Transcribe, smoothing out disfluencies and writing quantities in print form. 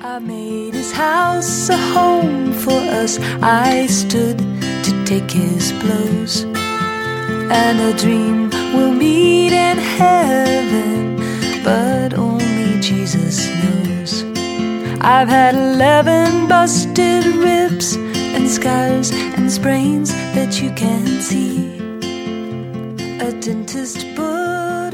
I made his house a home for us. I stood to take his blows, and a dream we'll meet in heaven, but only Jesus knows. I've had 11 busted ribs and scars and sprains that you can't see. A dentist book